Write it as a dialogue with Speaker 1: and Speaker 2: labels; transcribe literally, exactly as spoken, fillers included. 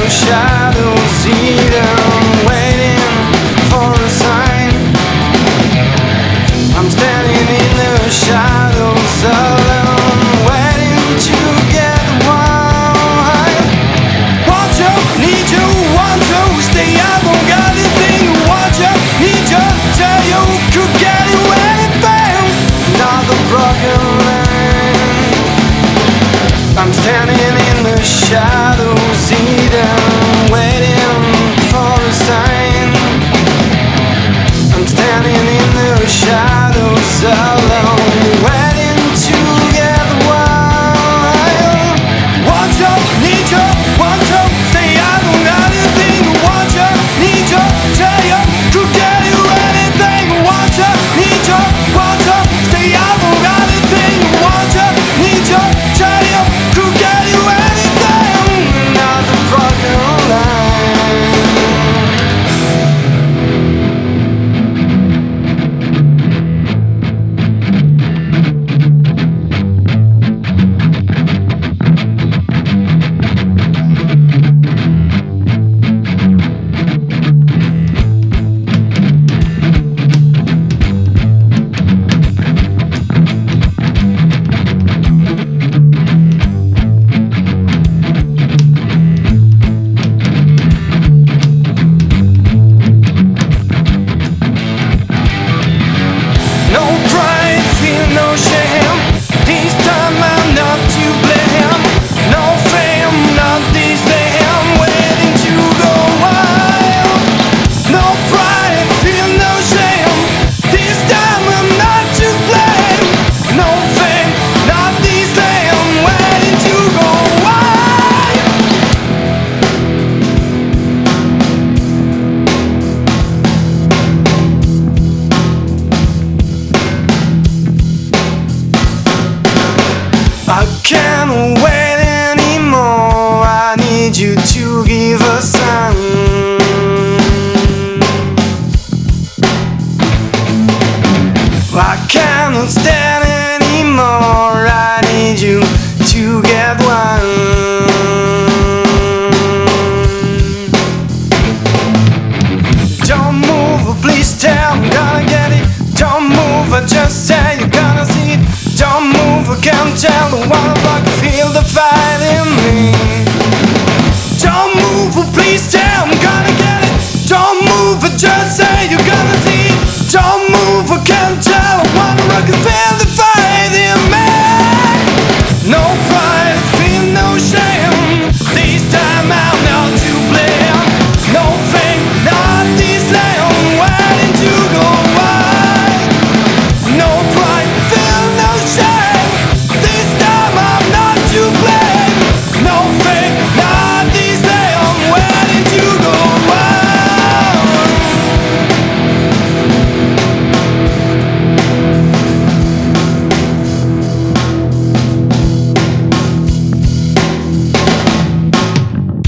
Speaker 1: shadows eating, waiting for a sign. I'm standing in the shadows alone, waiting to get wine. Want you, need you, want you, stay up on got anything you want you, need you, tell you could get you anything. Another broken line. I'm standing in the shadows eating, waiting for a sign. I'm standing in the shadows alone.